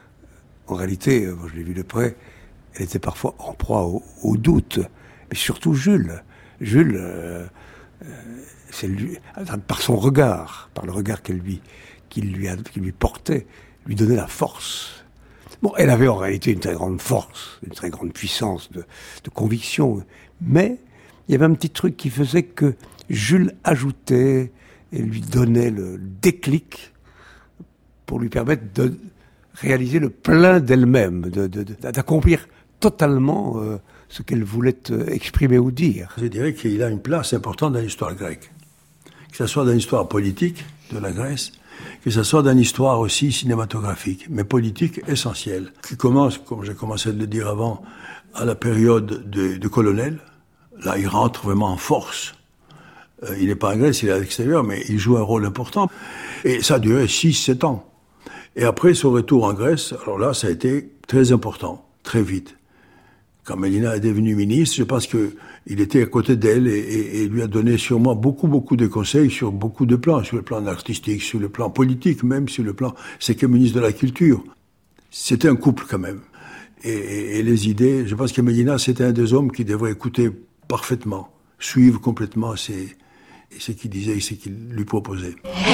S15: En réalité, euh, moi je l'ai vu de près, elle était parfois en proie au, au doute. Mais surtout Jules. Jules, euh, euh, c'est lui, par son regard, par le regard qu'elle lui, qu'il lui, a, qu'il lui portait, lui donnait la force. Bon, elle avait en réalité une très grande force, une très grande puissance de, de conviction, mais il y avait un petit truc qui faisait que Jules ajoutait et lui donnait le déclic pour lui permettre de réaliser le plein d'elle-même, de, de, de, d'accomplir totalement euh, ce qu'elle voulait exprimer ou dire.
S13: Je dirais qu'il a une place importante dans l'histoire grecque, que ce soit dans l'histoire politique de la Grèce, que ce soit dans l'histoire aussi cinématographique, mais politique essentielle, qui commence, comme j'ai commencé à le dire avant, à la période de, de colonel. Là, il rentre vraiment en force. Euh, il n'est pas en Grèce, il est à l'extérieur, mais il joue un rôle important. Et ça a duré six sept ans. Et après son retour en Grèce, alors là, ça a été très important, très vite. Quand Mélina est devenue ministre, je pense qu'il était à côté d'elle et, et, et lui a donné sûrement beaucoup, beaucoup de conseils sur beaucoup de plans, sur le plan artistique, sur le plan politique, même sur le plan... C'est que ministre de la Culture. C'était un couple quand même. Et, et, et les idées, je pense que Mélina, c'était un des hommes qui devrait écouter parfaitement, suivre complètement ses, ce qu'il disait et ce qu'il lui proposait.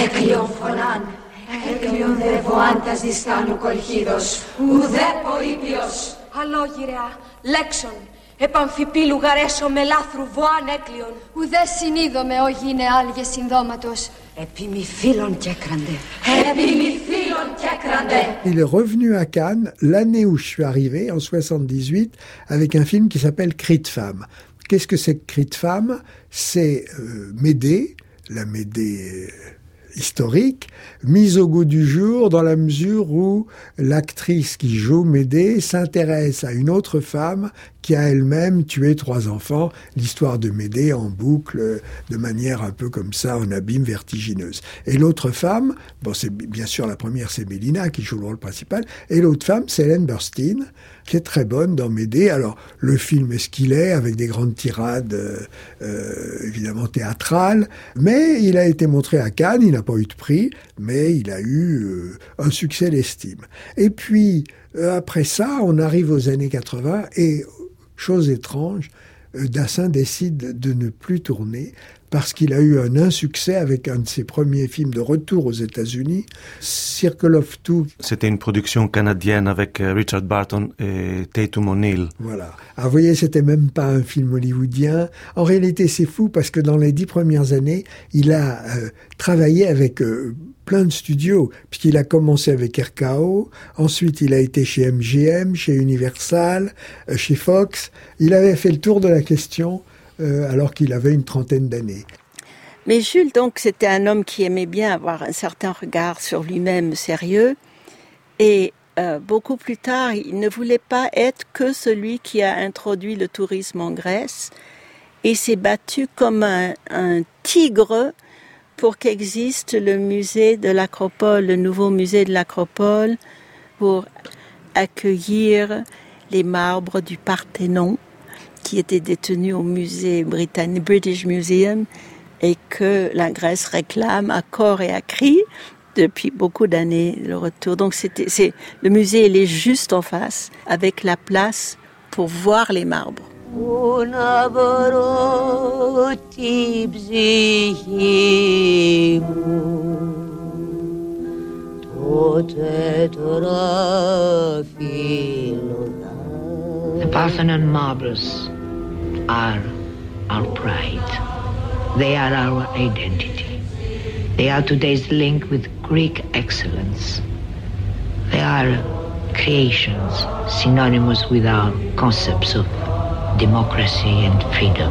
S16: Αλόγυρεα, λέξον, επαμφιπίλου γαρέσο με λάθρου βοάν έκλειον. Ουδέ συνείδομε όχι είναι άλγε συνδόματος. Επιμηθύλων κι έκραντε. Επιμηθύλων κι έκραντε.
S8: Il est revenu à Cannes l'année où je suis arrivé, en soixante-dix-huit, avec un film qui s'appelle Cris de femme. Qu'est-ce que c'est que Cris de femme? C'est euh, Médée, la Médée... historique, mise au goût du jour dans la mesure où l'actrice qui joue Médée s'intéresse à une autre femme qui a elle-même tué trois enfants, l'histoire de Médée en boucle, de manière un peu comme ça, en abîme vertigineuse. Et l'autre femme, bon, c'est bien sûr la première, c'est Mélina qui joue le rôle principal, et l'autre femme, c'est Ellen Burstyn, qui est très bonne dans Médée. Alors, le film est ce qu'il est, avec des grandes tirades, euh, euh, évidemment théâtrales, mais il a été montré à Cannes, il n'a pas eu de prix, mais il a eu euh, un succès d'estime. Et puis, euh, après ça, on arrive aux années quatre-vingts, et chose étrange, euh, Dassin décide de ne plus tourner, parce qu'il a eu un insuccès avec un de ses premiers films de retour aux États-Unis, Circle of Two.
S3: C'était une production canadienne avec Richard Barton et Tatum O'Neill.
S8: Voilà. Alors, vous voyez, c'était même pas un film hollywoodien. En réalité, c'est fou parce que dans les dix premières années, il a euh, travaillé avec euh, plein de studios, puisqu'il a commencé avec R K O, ensuite il a été chez M G M, chez Universal, euh, chez Fox. Il avait fait le tour de la question euh, alors qu'il avait une trentaine d'années.
S4: Mais Jules, donc, c'était un homme qui aimait bien avoir un certain regard sur lui-même sérieux. Et euh, beaucoup plus tard, il ne voulait pas être que celui qui a introduit le tourisme en Grèce. Et s'est battu comme un, un tigre pour qu'existe le musée de l'Acropole, le nouveau musée de l'Acropole, pour accueillir les marbres du Parthénon qui étaient détenus au musée britannique, British Museum, et que la Grèce réclame à corps et à cri depuis beaucoup d'années le retour. Donc c'était, c'est, le musée il est juste en face, avec la place pour voir les marbres.
S12: Πού να βρω την ψυχή μου τότε τραφείλωνα.
S11: The Parthenon marbles are our pride. They are our identity. They are today's link with Greek excellence. They are creations synonymous with our concepts of democracy and freedom.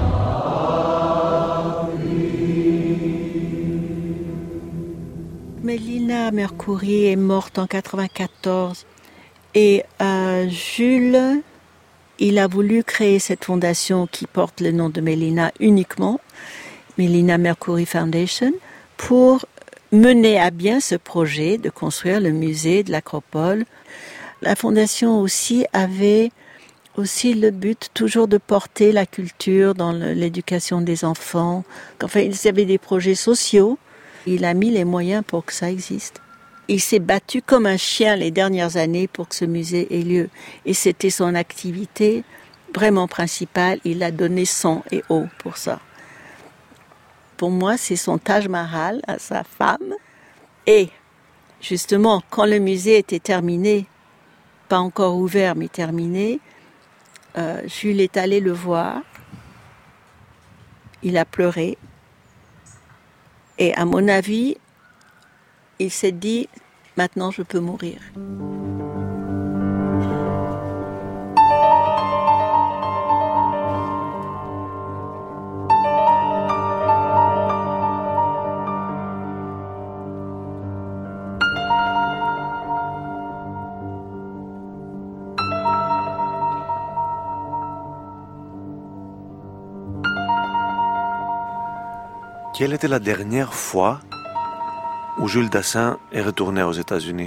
S4: Mélina Mercouri est morte en quatre-vingt-quatorze et euh, Jules, il a voulu créer cette fondation qui porte le nom de Mélina uniquement, Mélina Mercouri Foundation, pour mener à bien ce projet de construire le musée de l'Acropole. La fondation aussi avait aussi le but toujours de porter la culture dans le, l'éducation des enfants. Enfin, ils avaient des projets sociaux. Il a mis les moyens pour que ça existe. Il s'est battu comme un chien les dernières années pour que ce musée ait lieu. Et c'était son activité vraiment principale. Il a donné sang et eau pour ça. Pour moi, c'est son Taj Mahal à sa femme. Et justement, quand le musée était terminé, pas encore ouvert mais terminé, Euh, Jules est allé le voir, il a pleuré et à mon avis, il s'est dit maintenant je peux mourir.
S3: Quelle était la dernière fois où Jules Dassin est retourné aux États-Unis?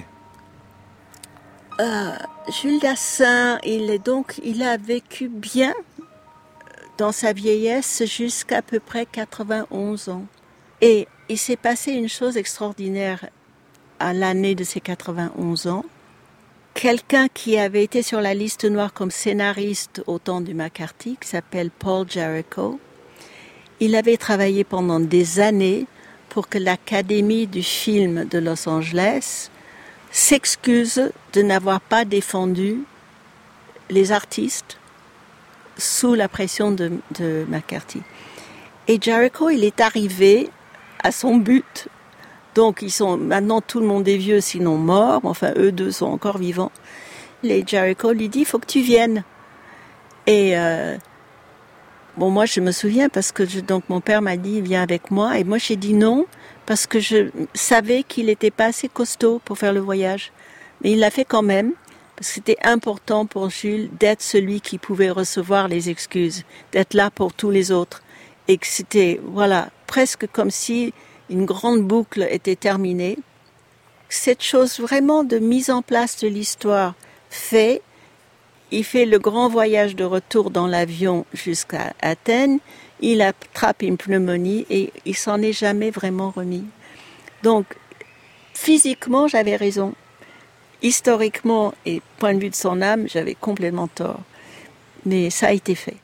S4: euh, Jules Dassin, il est donc, il a vécu bien dans sa vieillesse jusqu'à à peu près quatre-vingt-onze ans. Et il s'est passé une chose extraordinaire à l'année de ses quatre-vingt-onze ans. Quelqu'un qui avait été sur la liste noire comme scénariste au temps du McCarthy, qui s'appelle Paul Jarrico, il avait travaillé pendant des années pour que l'Académie du film de Los Angeles s'excuse de n'avoir pas défendu les artistes sous la pression de, de McCarthy. Et Jarrico, il est arrivé à son but. Donc, ils sont, maintenant, tout le monde est vieux, sinon mort. Enfin, eux deux sont encore vivants. Et Jarrico lui dit, il faut que tu viennes. Et, euh, bon, moi, je me souviens parce que je, donc mon père m'a dit, viens avec moi. Et moi, j'ai dit non parce que je savais qu'il n'était pas assez costaud pour faire le voyage. Mais il l'a fait quand même parce que c'était important pour Jules d'être celui qui pouvait recevoir les excuses, d'être là pour tous les autres. Et que c'était, voilà, presque comme si une grande boucle était terminée. Cette chose vraiment de mise en place de l'histoire fait, il fait le grand voyage de retour dans l'avion jusqu'à Athènes, il attrape une pneumonie et il s'en est jamais vraiment remis. Donc, physiquement, j'avais raison. Historiquement et point de vue de son âme, j'avais complètement tort. Mais ça a été fait.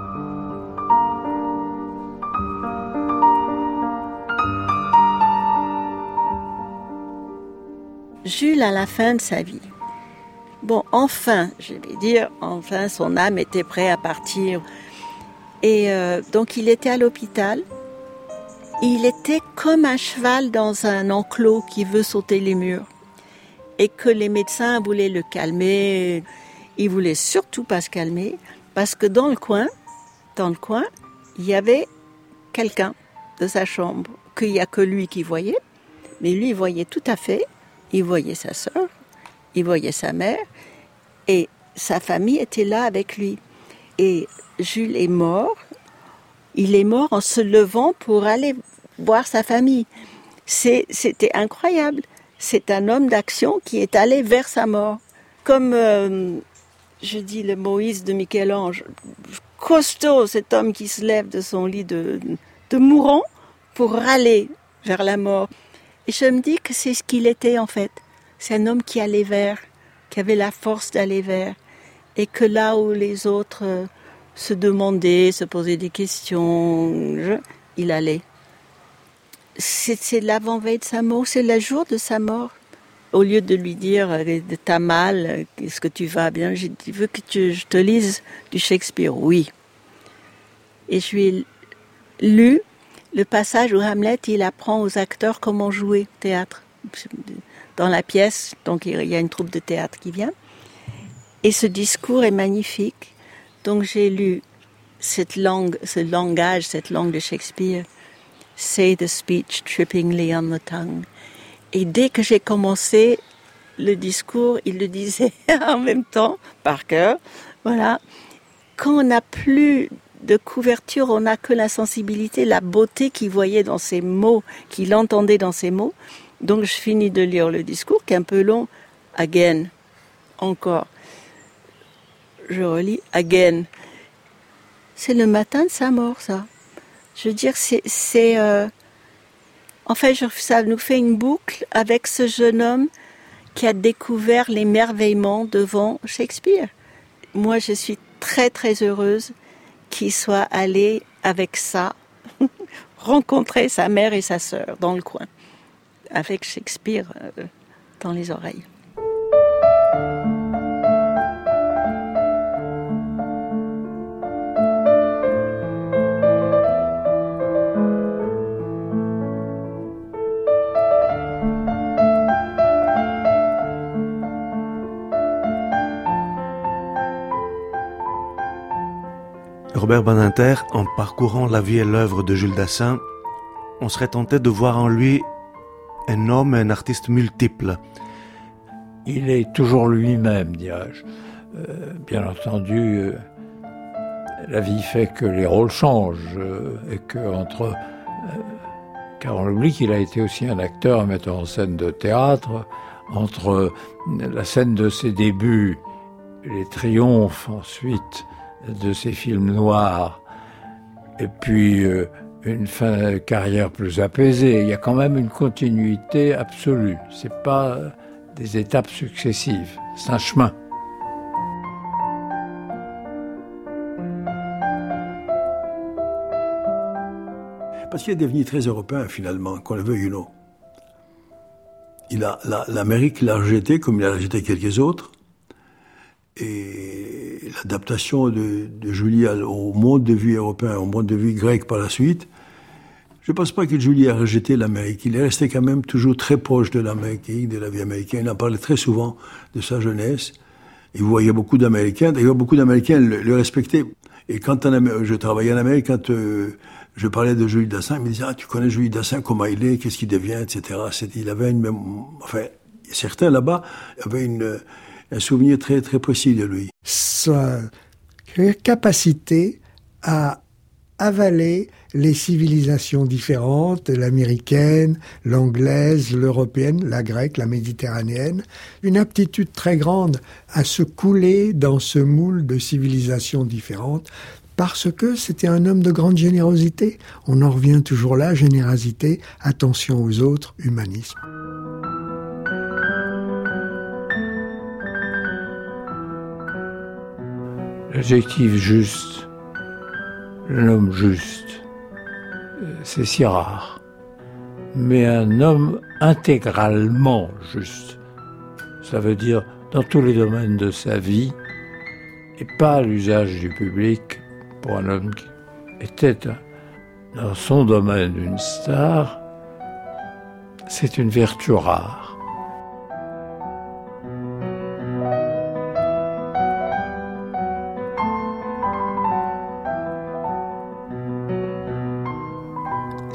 S4: Jules, à la fin de sa vie, bon, enfin, je vais dire, enfin, son âme était prête à partir. Et euh, donc, il était à l'hôpital. Il était comme un cheval dans un enclos qui veut sauter les murs. Et que les médecins voulaient le calmer. Ils voulaient surtout pas se calmer, parce que dans le coin, dans le coin, il y avait quelqu'un de sa chambre qu'il n'y a que lui qui voyait, mais lui il voyait tout à fait, il voyait sa sœur, il voyait sa mère, et sa famille était là avec lui. Et Jules est mort, il est mort en se levant pour aller voir sa famille. C'est, c'était incroyable. C'est un homme d'action qui est allé vers sa mort. Comme, euh, je dis le Moïse de Michel-Ange, costaud cet homme qui se lève de son lit de, de mourant pour aller vers la mort. Et je me dis que c'est ce qu'il était en fait. C'est un homme qui allait vers, qui avait la force d'aller vers. Et que là où les autres euh, se demandaient, se posaient des questions, je, il allait. C'est, c'est l'avant-veille de sa mort, c'est le jour de sa mort. Au lieu de lui dire « t'as mal, est-ce que tu vas bien ?» J'ai dit « veux que tu, je te lise du Shakespeare ?» Oui. Et je lui ai lu le passage où Hamlet, il apprend aux acteurs comment jouer au théâtre. Dans la pièce, donc il y a une troupe de théâtre qui vient. Et ce discours est magnifique. Donc j'ai lu cette langue, ce langage, cette langue de Shakespeare. Say the speech trippingly on the tongue. Et dès que j'ai commencé le discours, il le disait en même temps, par cœur. Voilà. Quand on n'a plus de couverture, on n'a que la sensibilité, la beauté qu'il voyait dans ses mots, qu'il entendait dans ses mots. Donc je finis de lire le discours, qui est un peu long. Again. Encore. Je relis. Again. C'est le matin de sa mort, ça. Je veux dire, c'est... c'est euh... En fait, ça nous fait une boucle avec ce jeune homme qui a découvert l'émerveillement devant Shakespeare. Moi, je suis très, très heureuse qu'il soit allé avec ça, rencontrer sa mère et sa sœur dans le coin, avec Shakespeare euh, dans les oreilles.
S3: Robert Badinter, en parcourant la vie et l'œuvre de Jules Dassin, on serait tenté de voir en lui un homme, un artiste multiple.
S6: Il est toujours lui-même, dirais-je. Euh, bien entendu, euh, la vie fait que les rôles changent euh, et que entre, euh, car on oublie qu'il a été aussi un acteur, un metteur en scène de théâtre. Entre la scène de ses débuts, les triomphes ensuite de ses films noirs, et puis euh, une fin de carrière plus apaisée. Il y a quand même une continuité absolue. C'est pas des étapes successives. C'est un chemin.
S13: Parce qu'il est devenu très européen, finalement, qu'on le veuille ou non. Il a, la, l'Amérique l'a rejeté, comme il a rejeté quelques autres. Et l'adaptation de, de Julie au monde de vue européen, au monde de vue grec par la suite, je ne pense pas que Julie a rejeté l'Amérique. Il est resté quand même toujours très proche de l'Amérique, de la vie américaine. Il en parlait très souvent de sa jeunesse. Il voyait beaucoup d'Américains. D'ailleurs, beaucoup d'Américains le, le respectaient. Et quand en, je travaillais en Amérique, quand euh, je parlais de Jules Dassin, il me disait « Ah, tu connais Jules Dassin, comment il est, qu'est-ce qu'il devient, et cetera » C'était, il avait une même... Enfin, certains là-bas avaient une... un souvenir très, très précis de lui.
S8: Sa capacité à avaler les civilisations différentes, l'américaine, l'anglaise, l'européenne, la grecque, la méditerranéenne, une aptitude très grande à se couler dans ce moule de civilisations différentes, parce que c'était un homme de grande générosité. On en revient toujours là, générosité, attention aux autres, humanisme.
S6: L'adjectif juste, le nom juste, c'est si rare. Mais un homme intégralement juste, ça veut dire dans tous les domaines de sa vie, et pas à l'usage du public, pour un homme qui était dans son domaine une star, c'est une vertu rare.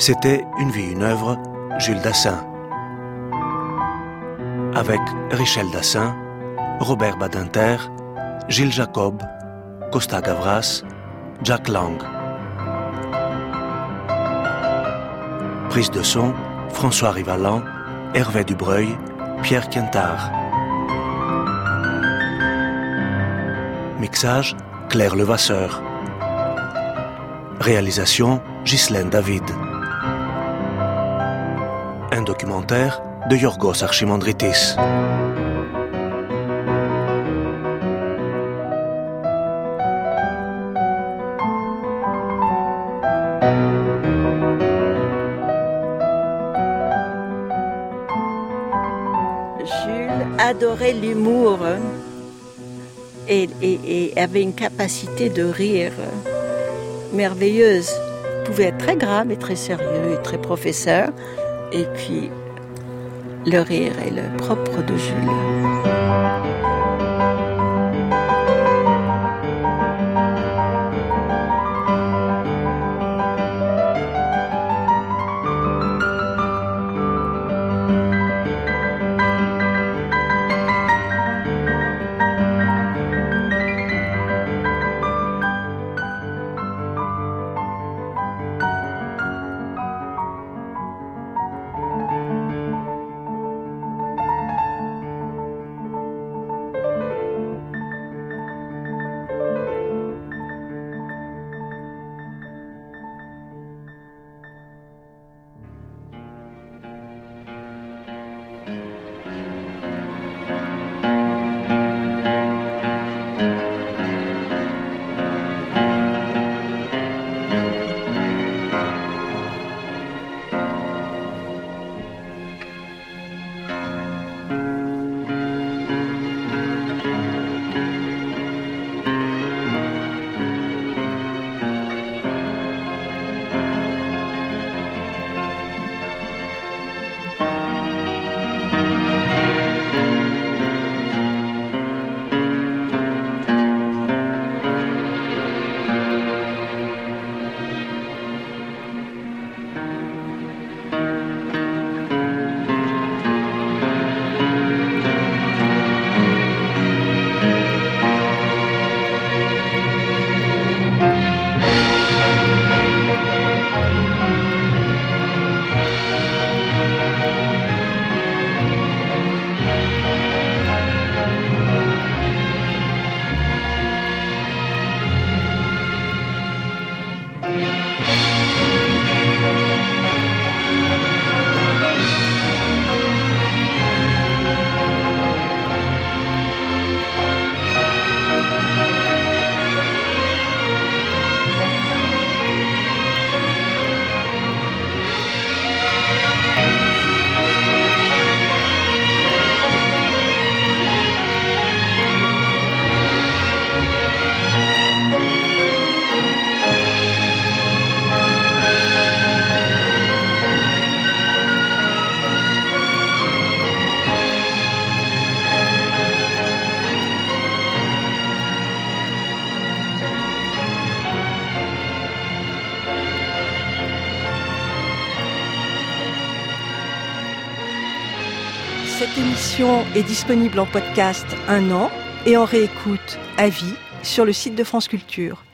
S3: C'était Une vie, une œuvre, Jules Dassin. Avec Richel Dassin, Robert Badinter, Gilles Jacob, Costa Gavras, Jack Lang. Prise de son, François Rivalan, Hervé Dubreuil, Pierre Quintard. Mixage, Claire Levasseur. Réalisation, Ghislaine David. Un documentaire de Yorgos Archimandritis.
S4: Jules adorait l'humour et, et, et avait une capacité de rire merveilleuse. Il pouvait être très grave et très sérieux et très professeur. Et puis, le rire est le propre de Jules.
S1: Cette émission est disponible en podcast un an et en réécoute à vie sur le site de France Culture.